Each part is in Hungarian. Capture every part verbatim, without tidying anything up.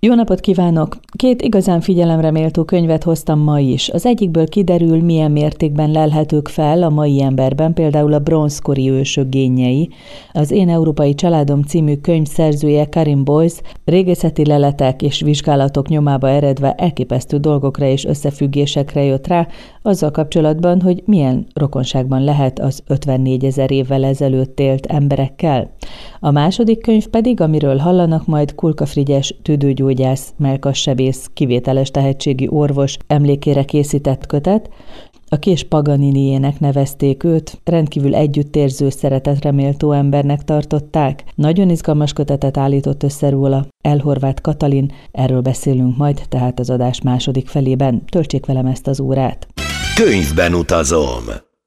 Jó napot kívánok! Két igazán figyelemre méltó könyvet hoztam ma is. Az egyikből kiderül, milyen mértékben lelhetők fel a mai emberben, például a bronzkori ősök génjei. Az Én európai családom című könyv szerzője Karin Boyce régészeti leletek és vizsgálatok nyomába eredve elképesztő dolgokra és összefüggésekre jött rá, azzal kapcsolatban, hogy milyen rokonságban lehet az ötvennégyezer évvel ezelőtt élt emberekkel. A második könyv pedig, amiről hallanak majd, Kulka Frigyes tüdőgyógyász, mellkassebész, kivételes tehetségi orvos emlékére készített kötet. A Kés Paganiniének nevezték őt, rendkívül együttérző, szeretetre méltó embernek tartották. Nagyon izgalmas kötetet állított össze róla L. Horváth Katalin, erről beszélünk majd, tehát az adás második felében. Töltsék velem ezt az órát. Könyvben utazom.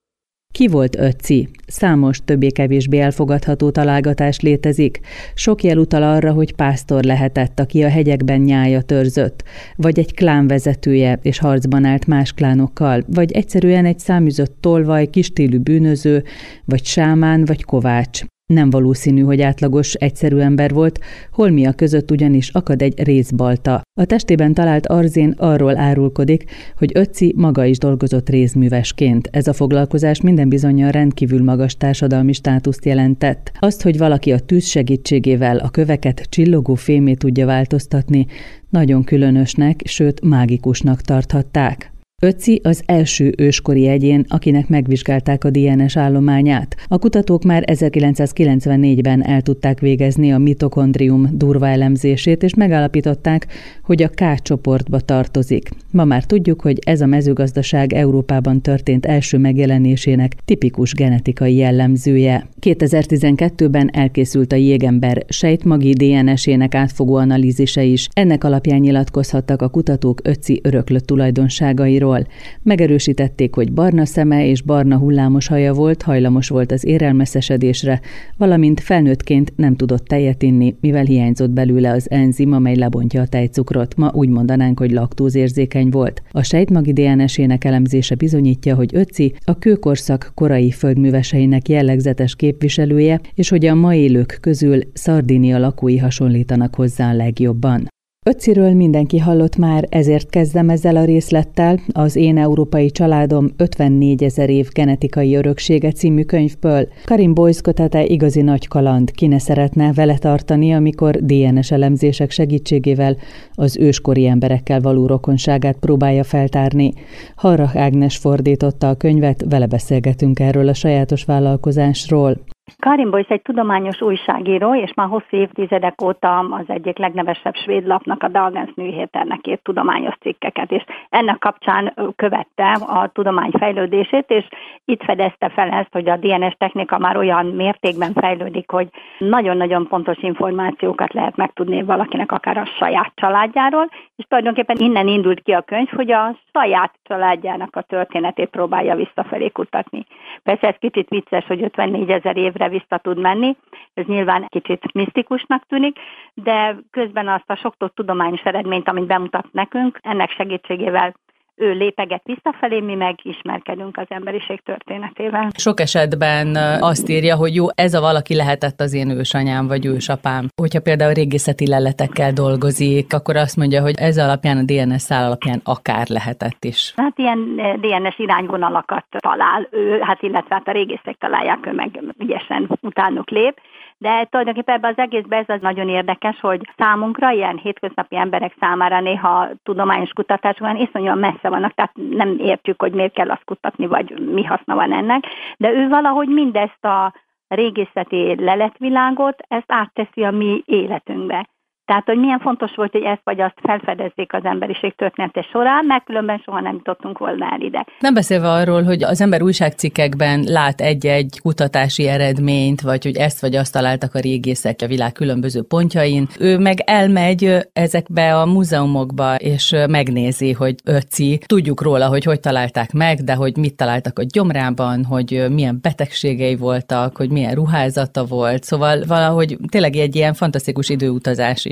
Ki volt Ötzi? Számos többé-kevésbé elfogadható találgatás létezik. Sok jel utal arra, hogy pásztor lehetett, aki a hegyekben nyája törzött, vagy egy klán vezetője és harcban állt más klánokkal, vagy egyszerűen egy száműzött tolvaj, kistélű bűnöző, vagy sámán, vagy kovács. Nem valószínű, hogy átlagos, egyszerű ember volt, holmia között ugyanis akad egy rézbalta. A testében talált arzén arról árulkodik, hogy Ötzi maga is dolgozott rézművesként. Ez a foglalkozás minden bizonnyal rendkívül magas társadalmi státuszt jelentett. Azt, hogy valaki a tűz segítségével a köveket csillogó fémé tudja változtatni, nagyon különösnek, sőt mágikusnak tarthatták. Ötzi az első őskori egyén, akinek megvizsgálták a dé en es állományát. A kutatók már ezerkilencszázkilencvennégyben el tudták végezni a mitokondrium durva elemzését, és megállapították, hogy a K csoportba tartozik. Ma már tudjuk, hogy ez a mezőgazdaság Európában történt első megjelenésének tipikus genetikai jellemzője. kétezer-tizenkettőben elkészült a jégember sejtmagi dé en esének átfogó analízise is. Ennek alapján nyilatkozhattak a kutatók Ötzi öröklött tulajdonságairól. Megerősítették, hogy barna szeme és barna hullámos haja volt, hajlamos volt az érelmeszesedésre, valamint felnőttként nem tudott tejet inni, mivel hiányzott belőle az enzim, amely lebontja a tejcukrot. Ma úgy mondanánk, hogy laktózérzékeny volt. A sejtmagi dé en esének elemzése bizonyítja, hogy Ötzi a kőkorszak korai földműveseinek jellegzetes képviselője, és hogy a ma élők közül Szardínia lakói hasonlítanak hozzá a legjobban. Ötziről mindenki hallott már, ezért kezdem ezzel a részlettel, az Én európai családom ötvennégyezer év genetikai öröksége című könyvből. Karin Boyce kötete igazi nagy kaland, ki ne szeretne vele tartani, amikor dé en es elemzések segítségével az őskori emberekkel való rokonságát próbálja feltárni. Harrach Ágnes fordította a könyvet, vele beszélgetünk erről a sajátos vállalkozásról. Karin Boyce egy tudományos újságíró, és már hosszú évtizedek óta az egyik legnevesebb svéd lapnak, a Dagens Nyheternek írt tudományos cikkeket, és ennek kapcsán követte a tudomány fejlődését, és itt fedezte fel ezt, hogy a dé en es technika már olyan mértékben fejlődik, hogy nagyon-nagyon pontos információkat lehet megtudni valakinek akár a saját családjáról, és tulajdonképpen innen indult ki a könyv, hogy a saját családjának a történetét próbálja visszafelé kutatni. Persze ez kicsit vicces, hogy ötvennégyezer évre vissza tud menni, ez nyilván kicsit misztikusnak tűnik, de közben azt a sok tudományos eredményt, amit bemutat nekünk, ennek segítségével ő lépeget visszafelé, mi meg ismerkedünk az emberiség történetével. Sok esetben azt írja, hogy jó, ez a valaki lehetett az én ősanyám vagy ősapám. Hogyha például régészeti leletekkel dolgozik, akkor azt mondja, hogy ez alapján, a dé en es szál alapján akár lehetett is. Hát ilyen dé en es irányvonalakat talál ő, hát illetve hát a régészek találják, ő meg ügyesen utánuk lép. De tulajdonképpen ebben az egészben ez az nagyon érdekes, hogy számunkra, ilyen hétköznapi emberek számára néha tudományos kutatásokban iszonyúan messze vannak, tehát nem értjük, hogy miért kell azt kutatni, vagy mi haszna van ennek, de ő valahogy mindezt a régészeti leletvilágot, ezt átteszi a mi életünkbe. Tehát, hogy milyen fontos volt, hogy ezt vagy azt felfedezzék az emberiség története során, mert különben soha nem jutottunk volna el ide. Nem beszélve arról, hogy az ember újságcikkekben lát egy-egy kutatási eredményt, vagy hogy ezt vagy azt találtak a régészek a világ különböző pontjain. Ő meg elmegy ezekbe a múzeumokba, és megnézi, hogy Ötzi. Tudjuk róla, hogy hogy találták meg, de hogy mit találtak a gyomrában, hogy milyen betegségei voltak, hogy milyen ruházata volt. Szóval valahogy tényleg egy ilyen fantasztikus időutazás is.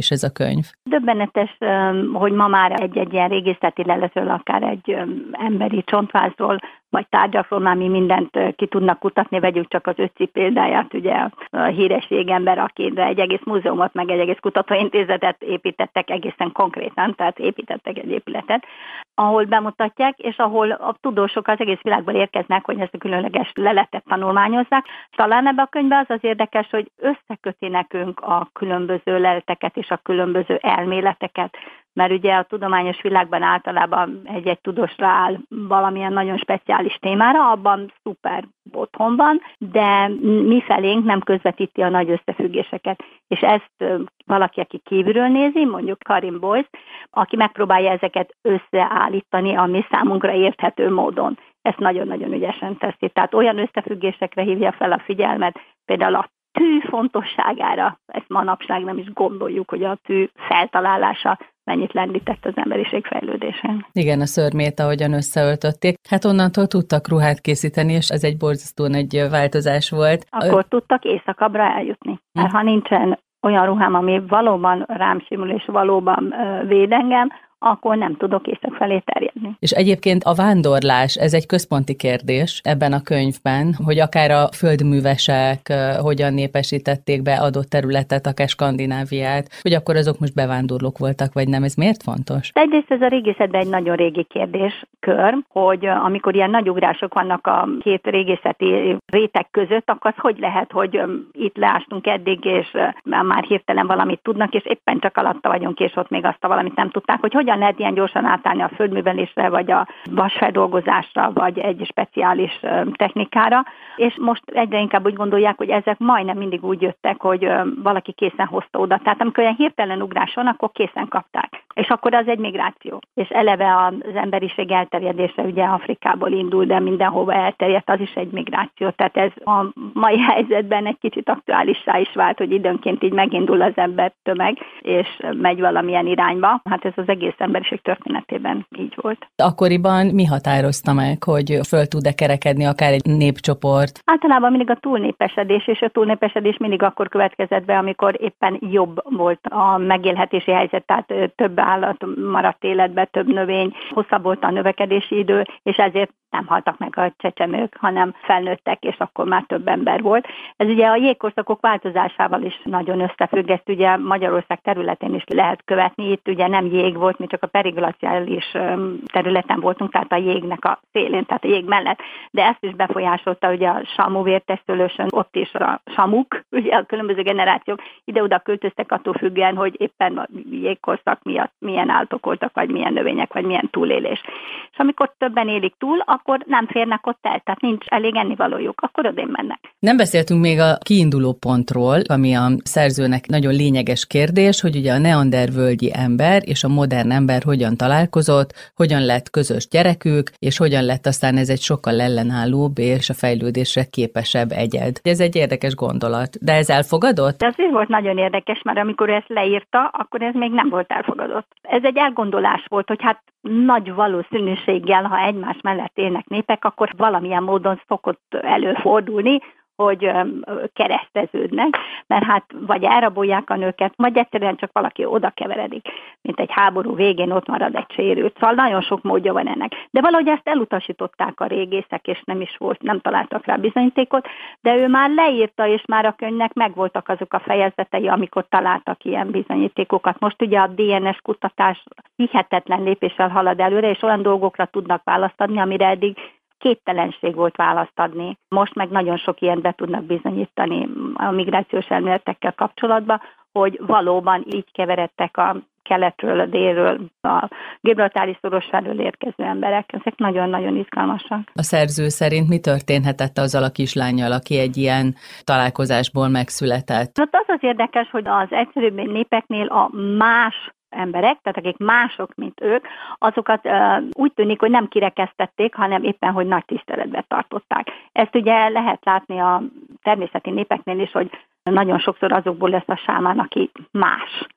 érdekes ez a könyv. Döbbenetes, hogy ma már egy-egy ilyen régészeti leletről, akár egy emberi csontvázról, vagy tárgyakról már mi mindent ki tudnak kutatni, vegyük csak az Ötzi példáját, ugye a híres jégember, akire egy egész múzeumot, meg egy egész kutatóintézetet építettek egészen konkrétan, tehát építettek egy épületet, ahol bemutatják, és ahol a tudósok az egész világból érkeznek, hogy ezt a különleges leletet tanulmányozzák. Talán ebben a könyvben az az érdekes, hogy összeköti nekünk a különböző leleteket és a különböző elméleteket, mert ugye a tudományos világban általában egy-egy tudósra áll valamilyen nagyon speciális témára, abban szuper otthon van, de mi felénk nem közvetíti a nagy összefüggéseket. És ezt valaki, aki kívülről nézi, mondjuk Karin Boyce, aki megpróbálja ezeket összeállítani, ami számunkra érthető módon. Ezt nagyon-nagyon ügyesen teszi. Tehát olyan összefüggésekre hívja fel a figyelmet, például a tű fontosságára, ezt manapság nem is gondoljuk, hogy a tű feltalálása mennyit lendített az emberiség fejlődésén. Igen, a szörmét, ahogyan összeöltötték. Hát onnantól tudtak ruhát készíteni, és ez egy borzasztó nagy változás volt. Akkor Ö... tudtak éjszakabbra eljutni. Hm. Mert ha nincsen olyan ruhám, ami valóban rám simul, és valóban véd engem, akkor nem tudok észak felé terjedni. És egyébként a vándorlás, ez egy központi kérdés ebben a könyvben, hogy akár a földművesek hogyan népesítették be adott területet, akár Skandináviát, hogy akkor azok most bevándorlók voltak, vagy nem. Ez miért fontos? Egyrészt ez a régészetben egy nagyon régi kérdéskör, hogy amikor ilyen nagy ugrások vannak a két régészeti réteg között, akkor az hogy lehet, hogy itt leástunk eddig, és már hirtelen valamit tudnak, és éppen csak alatta vagyunk, és ott még azt a valamit nem tudták, hogy hogyan lehet ilyen gyorsan átállni a földművelésre, vagy a vasfeldolgozásra, vagy egy speciális technikára. És most egyre inkább úgy gondolják, hogy ezek majdnem mindig úgy jöttek, hogy valaki készen hozta oda. Tehát amikor ilyen hirtelen ugrás van, akkor készen kapták. És akkor az egy migráció. És eleve az emberiség elterjedése ugye Afrikából indul, de mindenhova elterjedt, az is egy migráció. Tehát ez a mai helyzetben egy kicsit aktuálissá is vált, hogy időnként így megindul az ember tömeg, és megy valamilyen irányba. Hát ez az egész emberiség történetében így volt. Akkoriban mi határozta meg, hogy föl tud-e kerekedni akár egy népcsoport? Általában mindig a túlnépesedés, és a túlnépesedés mindig akkor következett be, amikor éppen jobb volt a megélhetési helyzet, tehát több állat maradt életbe, több növény, hosszabb volt a növekedési idő, és ezért nem haltak meg a csecsemők, hanem felnőttek, és akkor már több ember volt. Ez ugye a jégkorszakok változásával is nagyon összefügg, ezt ugye Magyarország területén is lehet követni, itt ugye nem jég volt, mi csak a periglaciális területen voltunk, tehát a jégnek a szélén, tehát a jég mellett, de ezt is befolyásolta ugye a Samu vértesztőlősön, ott is a samuk, ugye a különböző generációk ide-oda költöztek attól függően, hogy éppen a jégkorszak miatt milyen állatok voltak, vagy milyen növények, vagy milyen túlélés. És amikor többen élik túl, akkor nem férnek ott el, tehát nincs elég ennivalójuk, akkor odén mennek. Nem beszéltünk még a kiinduló pontról, ami a szerzőnek nagyon lényeges kérdés, hogy ugye a neandervölgyi ember és a modern ember hogyan találkozott, hogyan lett közös gyerekük, és hogyan lett aztán ez egy sokkal ellenállóbb és a fejlődésre képesebb egyed. Ez egy érdekes gondolat, de ez elfogadott? De azért volt nagyon érdekes, mert amikor ezt leírta, akkor ez még nem volt elfogadott. Ez egy elgondolás volt, hogy hát nagy valószínűséggel, ha egymás mellett élnek népek, akkor valamilyen módon szokott előfordulni, hogy kereszteződnek, mert hát vagy elrabolják a nőket, vagy egyszerűen csak valaki oda keveredik, mint egy háború végén ott marad egy sérült. Szóval nagyon sok módja van ennek. De valahogy ezt elutasították a régészek, és nem is volt, nem találtak rá bizonyítékot, de ő már leírta, és már a könyvnek megvoltak azok a fejezetei, amikor találtak ilyen bizonyítékokat. Most ugye a dé en es kutatás hihetetlen lépéssel halad előre, és olyan dolgokra tudnak választ adni, amire eddig képtelenség volt választ adni. Most meg nagyon sok ilyet be tudnak bizonyítani a migrációs elméletekkel kapcsolatban, hogy valóban így keveredtek a keletről, a délről, a Gibraltári szoros felől érkező emberek. Ezek nagyon-nagyon izgalmasak. A szerző szerint mi történhetett azzal a kislánnyal, aki egy ilyen találkozásból megszületett? Hát az az érdekes, hogy az egyszerűbb népeknél a más emberek, tehát akik mások, mint ők, azokat uh, úgy tűnik, hogy nem kirekesztették, hanem éppen, hogy nagy tiszteletben tartották. Ezt ugye lehet látni a természeti népeknél is, hogy nagyon sokszor azokból lesz a sámán, aki más.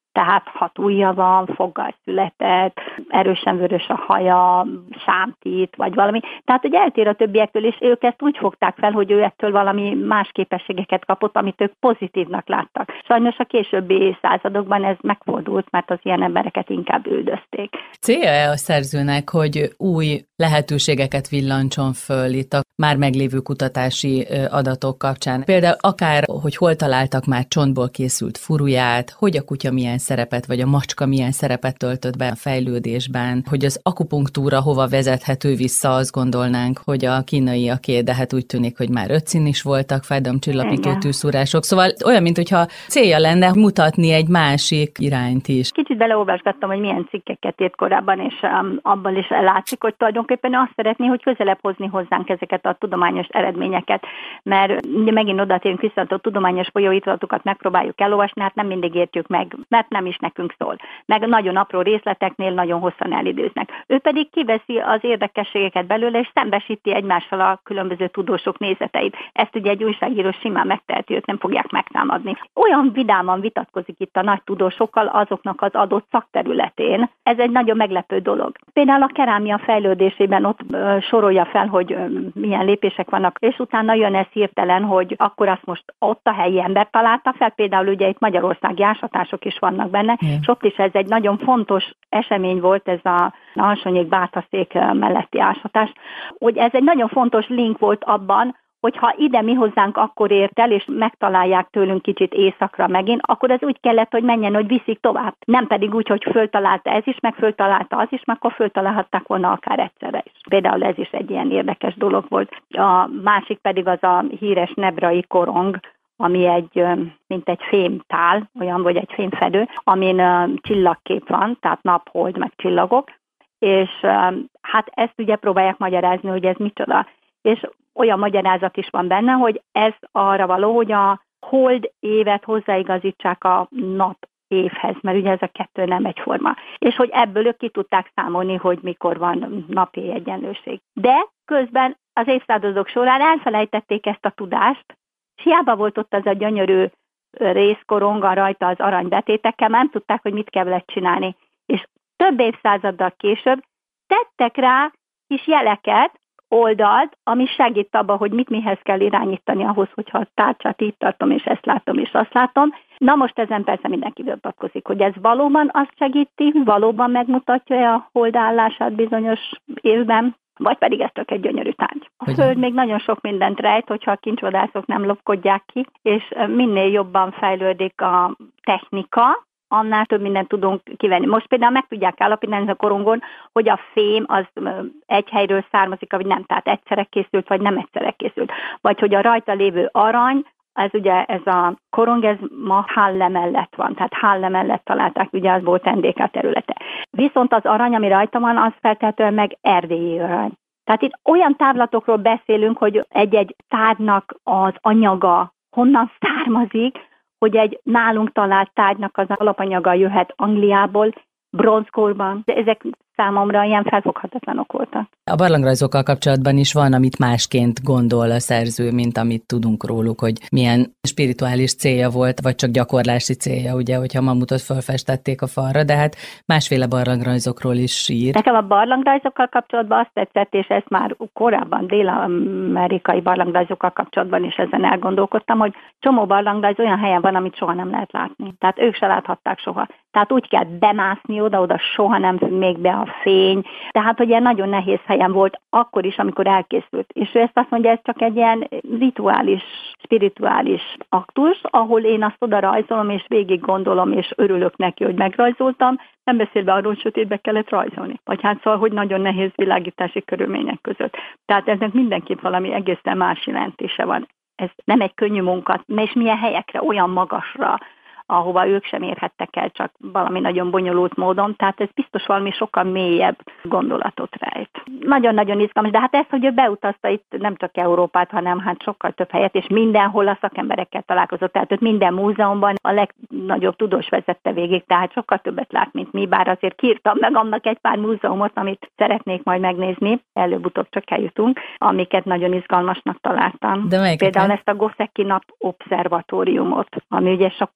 Tehát hat ujja van, foggal született, erősen vörös a haja, sámtít, vagy valami. Tehát, hogy eltér a többiektől, és ők ezt úgy fogták fel, hogy ő ettől valami más képességeket kapott, amit ők pozitívnak láttak. Sajnos a későbbi századokban ez megfordult, mert az ilyen embereket inkább üldözték. Célja-e a szerzőnek, hogy új lehetőségeket villancson föl itt a már meglévő kutatási adatok kapcsán? Például akár, hogy hol találtak már csontból készült furuját, hogy a kutya milyen szerepet, vagy a macska milyen szerepet töltött be a fejlődésben, hogy az akupunktúra hova vezethető vissza, azt gondolnánk, hogy a kínaiaké, de hát úgy tűnik, hogy már ötszín is voltak, fájdalomcsillapító tűszúrások. Szóval olyan, mintha célja lenne mutatni egy másik irányt is. Kicsit beleolvasgattam, hogy milyen cikkeket írt korábban, és um, abban is látszik, hogy tulajdonképpen azt szeretné, hogy közelebb hozni hozzánk ezeket a tudományos eredményeket, mert ugye megint odatérünk vissza, a tudományos folyóiratokat megpróbáljuk elolvasni, hát nem mindig értjük meg, mert nem is nekünk szól. Meg nagyon apró részleteknél nagyon hosszan elidőznek. Ő pedig kiveszi az érdekességeket belőle, és szembesíti egymással a különböző tudósok nézeteit. Ezt ugye egy újságíró simán megteheti, ők nem fogják megtámadni. Olyan vidáman vitatkozik itt a nagy tudósokkal azoknak az adott szakterületén. Ez egy nagyon meglepő dolog. Például a kerámia fejlődésében ott ö, sorolja fel, hogy ö, milyen lépések vannak, és utána jön ez hirtelen, hogy akkor azt most ott a helyi ember találta fel, például ugye itt magyarországi ásatások is vannak benne, yeah. És ott is ez egy nagyon fontos esemény volt, ez a Alsonyék-Bátaszék melletti ásatás, hogy ez egy nagyon fontos link volt abban, hogyha ide mi hozzánk akkor ért el, és megtalálják tőlünk kicsit északra megint, akkor ez úgy kellett, hogy menjen, hogy viszik tovább. Nem pedig úgy, hogy föltalálta ez is, meg föltalálta az is, meg akkor föltalálhatták volna akár egyszerre is. Például ez is egy ilyen érdekes dolog volt. A másik pedig az a híres nebrai korong, ami egy, mint egy fémtál, olyan vagy egy fémfedő, amin csillagkép van, tehát nap, hold, meg csillagok, és hát ezt ugye próbálják magyarázni, hogy ez micsoda. És olyan magyarázat is van benne, hogy ez arra való, hogy a hold évet hozzáigazítsák a nap évhez, mert ugye ez a kettő nem egyforma. És hogy ebből ők ki tudták számolni, hogy mikor van napi egyenlőség. De közben az évszázadok során elfelejtették ezt a tudást, és hiába volt ott az a gyönyörű részkoronga rajta az aranybetétekkel, nem tudták, hogy mit kellett csinálni. És több évszázaddal később tettek rá kis jeleket, oldalt, ami segít abba, hogy mit mihez kell irányítani ahhoz, hogyha a tárcsát így tartom, és ezt látom, és azt látom. Na most ezen persze mindenki vitatkozik, hogy ez valóban azt segíti, valóban megmutatja a holdállását bizonyos évben, vagy pedig ez csak egy gyönyörű tárgy. A föld még nagyon sok mindent rejt, hogyha a kincsvadászok nem lopkodják ki, és minél jobban fejlődik a technika, annál több mindent tudunk kivenni. Most például meg tudják állapítani a korongon, hogy a fém az egy helyről származik, vagy nem, tehát egyszerre készült, vagy nem egyszerre készült. Vagy hogy a rajta lévő arany, ez ugye ez a korong, ez ma Halle mellett van, tehát Halle mellett találták, ugye az volt en dé ká területe. Viszont az arany, ami rajta van, az feltehetően meg erdélyi arany. Tehát itt olyan távlatokról beszélünk, hogy egy-egy tárgynak az anyaga honnan származik, hogy egy nálunk talált tárgynak az alapanyaga jöhet Angliából, bronzkorban. De ezek számomra ilyen felfoghatatlanok voltak. A barlangrajzokkal kapcsolatban is van, amit másként gondol a szerző, mint amit tudunk róluk, hogy milyen spirituális célja volt, vagy csak gyakorlási célja, ugye, hogyha mamutot felfestették a falra, de hát másféle barlangrajzokról is ír. Nekem a barlangrajzokkal kapcsolatban azt tetszett, és ezt már korábban dél-amerikai barlangrajzokkal kapcsolatban is ezen elgondolkodtam, hogy csomó barlangrajz olyan helyen van, amit soha nem lehet látni. Tehát ők se láthatták soha. Tehát úgy kell bemászni oda, oda soha nem még be a fény. Tehát ugye nagyon nehéz helyen volt akkor is, amikor elkészült. És ő ezt azt mondja, ez csak egy ilyen rituális, spirituális aktus, ahol én azt oda rajzolom, és végig gondolom, és örülök neki, hogy megrajzoltam, nem beszélve arról, hogy sötétbe kellett rajzolni. Vagy hát szóval, hogy nagyon nehéz világítási körülmények között. Tehát ennek mindenképp valami egészen más jelentése van. Ez nem egy könnyű munka, és milyen helyekre, olyan magasra, ahova ők sem érhettek el, csak valami nagyon bonyolult módon, tehát ez biztos valami sokkal mélyebb gondolatot rejt. Nagyon-nagyon izgalmas, de hát ez, hogy ő beutazta itt nem csak Európát, hanem hát sokkal több helyet, és mindenhol a szakemberekkel találkozott, tehát őt minden múzeumban a legnagyobb tudós vezette végig, tehát sokkal többet lát, mint mi, bár azért kiírtam meg annak egy pár múzeumot, amit szeretnék majd megnézni, előbb-utóbb csak eljutunk, amiket nagyon izgalmasnak találtam. De például ezt a Goszeki nap obszervatóriumot, ami ugye sokkal régi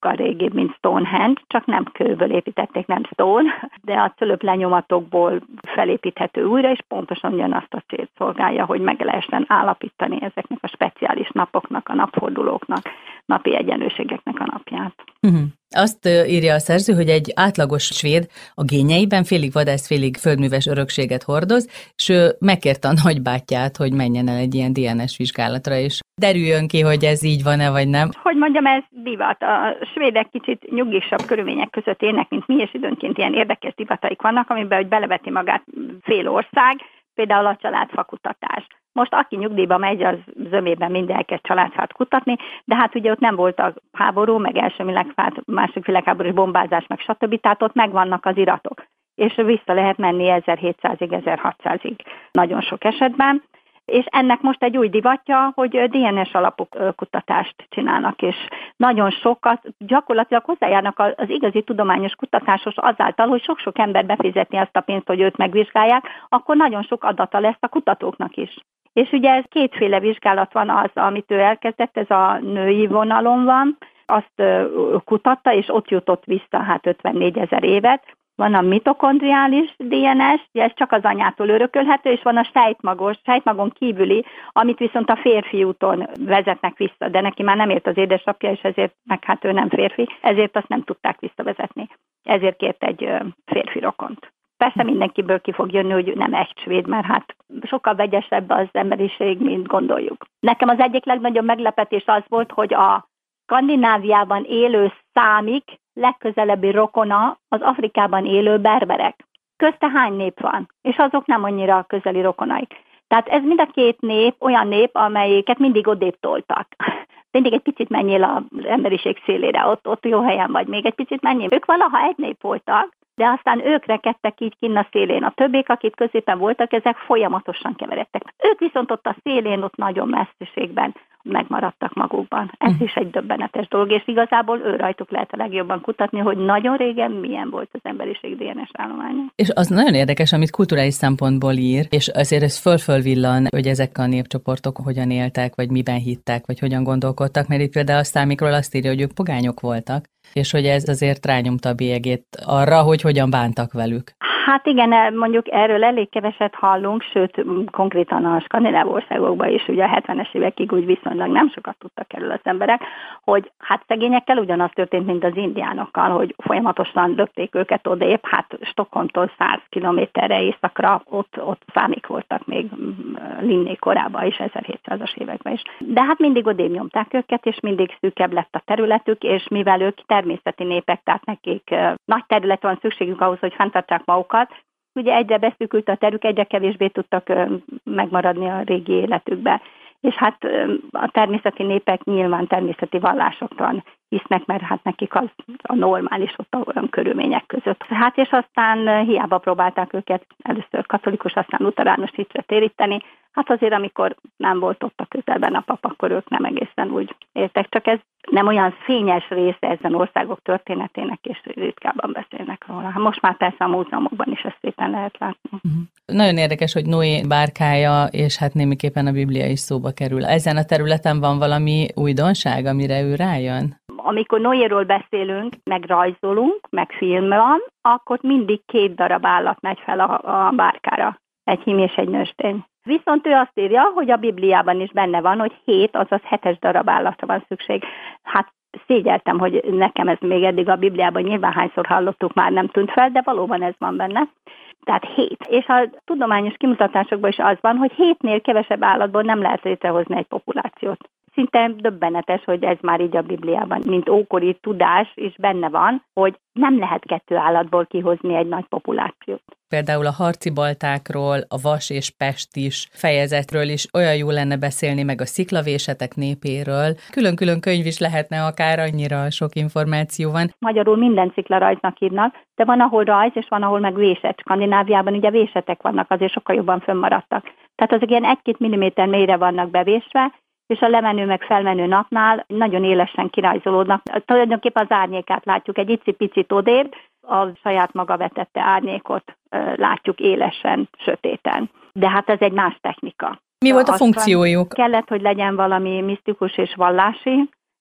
gyöngébb, mint Stonehenge, csak nem kőből építették, nem stone, de a cölöp lenyomatokból felépíthető újra, és pontosan ugyanazt a célt szolgálja, hogy meg lehessen állapítani ezeknek a speciális napoknak, a napfordulóknak, napi egyenlőségeknek a napját. Uh-huh. Azt írja a szerző, hogy egy átlagos svéd a génjeiben félig vadász, félig földműves örökséget hordoz, és ő megkérte a nagybátyját, hogy menjen el egy ilyen dé en es vizsgálatra, és derüljön ki, hogy ez így van-e, vagy nem. Hogy mondjam, ez divat. A svédek kicsit nyugisabb körülmények között élnek, mint mi, és időnként ilyen érdekes divataik vannak, amiben hogy beleveti magát fél ország, például a családfakutatás. Most aki nyugdíjba megy, az zömében minden elkezd családfát kutatni, de hát ugye ott nem volt a háború, meg első világháború, második világháborús bombázás, meg stb. Tehát ott megvannak az iratok. És vissza lehet menni ezerhétszázig, ezerhatszázig nagyon sok esetben. És ennek most egy új divatja, hogy dé en es alapú kutatást csinálnak, és nagyon sokat, gyakorlatilag hozzájárnak az igazi tudományos kutatáshoz azáltal, hogy sok-sok ember befizetni azt a pénzt, hogy őt megvizsgálják, akkor nagyon sok adata lesz a kutatóknak is. És ugye ez kétféle vizsgálat van, az, amit ő elkezdett, ez a női vonalon van, azt kutatta, és ott jutott vissza hát ötvennégyezer évet. Van a mitokondriális dé en es, ez csak az anyától örökölhető, és van a sejtmagos, sejtmagon kívüli, amit viszont a férfi úton vezetnek vissza, de neki már nem ért az édesapja, és ezért, meg hát ő nem férfi, ezért azt nem tudták visszavezetni. Ezért kért egy férfi rokont. Persze mindenkiből ki fog jönni, hogy nem egy svéd, mert hát sokkal vegyesebb az emberiség, mint gondoljuk. Nekem az egyik legnagyobb meglepetés az volt, hogy a Skandináviában élő számik legközelebbi rokona az Afrikában élő berberek. Közte hány nép van, és azok nem annyira közeli rokonaik. Tehát ez mind a két nép olyan nép, amelyiket mindig odébb toltak. Mindig egy picit menjél az emberiség szélére, ott, ott jó helyen vagy, még egy picit menjél. Ők valaha egy nép voltak, de aztán ők rekedtek így kinn a szélén. A többiek, akik középen voltak, ezek folyamatosan keveredtek. Ők viszont ott a szélén, ott nagyon messziségben megmaradtak magukban. Ez uh. is egy döbbenetes dolog, és igazából ő rajtuk lehet a legjobban kutatni, hogy nagyon régen milyen volt az emberiség dé en es állománya. És az nagyon érdekes, amit kulturális szempontból ír, és azért ez föl-fölvillan, hogy ezek a népcsoportok hogyan éltek, vagy miben hittek, vagy hogyan gondolkodtak, mert itt például a számikról azt írja, hogy ők pogányok voltak, és hogy ez azért rányomta a bélyegét arra, hogy hogyan bántak velük. Hát igen, mondjuk erről elég keveset hallunk, sőt, konkrétan a skandináv országokban is, ugye a hetvenes évekig úgy viszonylag nem sokat tudtak erről az emberek, hogy hát szegényekkel ugyanaz történt, mint az indiánokkal, hogy folyamatosan lökték őket odébb, hát Stockholmtól száz kilométerre északra, ott, ott számik voltak még Linné korában is, ezerhétszázas években is. De hát mindig odébb nyomták őket, és mindig szűkebb lett a területük, és mivel ők természeti népek, tehát nekik nagy terület van szükségük ahhoz, hogy fenntartsák magukat. Ugye egyre beszűkült a terük, egyre kevésbé tudtak megmaradni a régi életükbe. És hát a természeti népek nyilván természeti vallásokban hisznek, mert hát nekik az a normális ott olyan körülmények között. Hát és aztán hiába próbálták őket először katolikus, aztán luteránus hitre téríteni. Hát azért, amikor nem volt ott a közelben a pap, akkor ők nem egészen úgy éltek. Csak ez nem olyan fényes része ezen országok történetének, és ritkábban beszélnek róla. Most már persze a múzeumokban is ezt szépen lehet látni. Uh-huh. Nagyon érdekes, hogy Noé bárkája, és hát némiképpen a Biblia is szóba kerül. Ezen a területen van valami újdonság, amire ő rájön? Amikor Noéról beszélünk, meg rajzolunk, meg film van, akkor mindig két darab állat megy fel a, a bárkára. Egy hím és egy nőstény. Viszont ő azt írja, hogy a Bibliában is benne van, hogy hét, azaz hetes darab állatra van szükség. Hát szégyeltem, hogy nekem ez még eddig a Bibliában nyilván hányszor hallottuk, már nem tűnt fel, de valóban ez van benne. Tehát hét. És a tudományos kimutatásokban is az van, hogy hétnél kevesebb állatból nem lehet létrehozni egy populációt. Szinte döbbenetes, hogy ez már így a Bibliában, mint ókori tudás is benne van, hogy nem lehet kettő állatból kihozni egy nagy populációt. Például a harci baltákról, a vas és pestis fejezetről is olyan jó lenne beszélni, meg a sziklavésetek népéről. Külön-külön könyv is lehetne, akár annyira sok információ van. Magyarul minden sziklarajznak hívnak, de van, ahol rajz, és van, ahol meg véset. Skandináviában ugye vésetek vannak, azért sokkal jobban fönnmaradtak. Tehát azok ilyen egy-két milliméter mélyre vannak bevésve, és a lemenő meg felmenő napnál nagyon élesen kirajzolódnak. Tulajdonképpen az árnyékát látjuk egy icipicit odébb, a saját maga vetette árnyékot látjuk élesen, sötéten. De hát ez egy más technika. Mi volt a funkciójuk? Kellett, hogy legyen valami misztikus és vallási,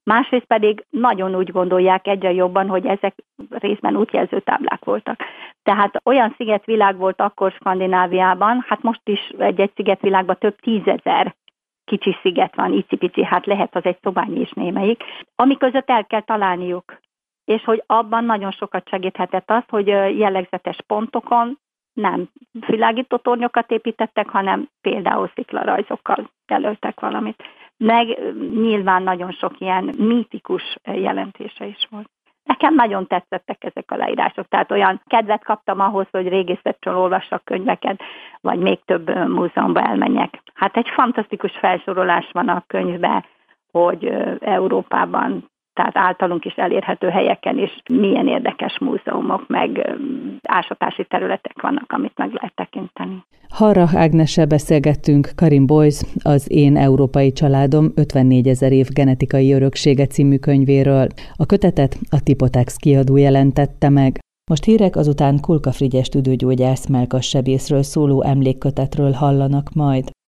Másrészt pedig nagyon úgy gondolják egyre jobban, hogy ezek részben útjelző táblák voltak. Tehát olyan szigetvilág volt akkor Skandináviában, hát most is egy-egy szigetvilágban több tízezer kicsi sziget van, icipici, hát lehet az egy szobányi is némelyik, ami között el kell találniuk. És hogy abban nagyon sokat segíthetett az, hogy jellegzetes pontokon nem világító tornyokat építettek, hanem például sziklarajzokkal jelöltek valamit. Meg nyilván nagyon sok ilyen mítikus jelentése is volt. Nekem nagyon tetszettek ezek a leírások, tehát olyan kedvet kaptam ahhoz, hogy régészetről olvassak könyveket, vagy még több múzeumba elmenjek. Hát egy fantasztikus felsorolás van a könyvben, hogy Európában, tehát általunk is elérhető helyeken is milyen érdekes múzeumok, meg ásatási területek vannak, amit meg lehet tekinteni. Harrach Ágnessel beszélgettünk Karin Boyce, az Én európai családom ötvennégyezer év genetikai öröksége című könyvéről. A kötetet a Tipotex kiadó jelentette meg. Most hírek, azután Kulka Frigyes tüdőgyógyász mellkassebészről szóló emlékkötetről hallanak majd.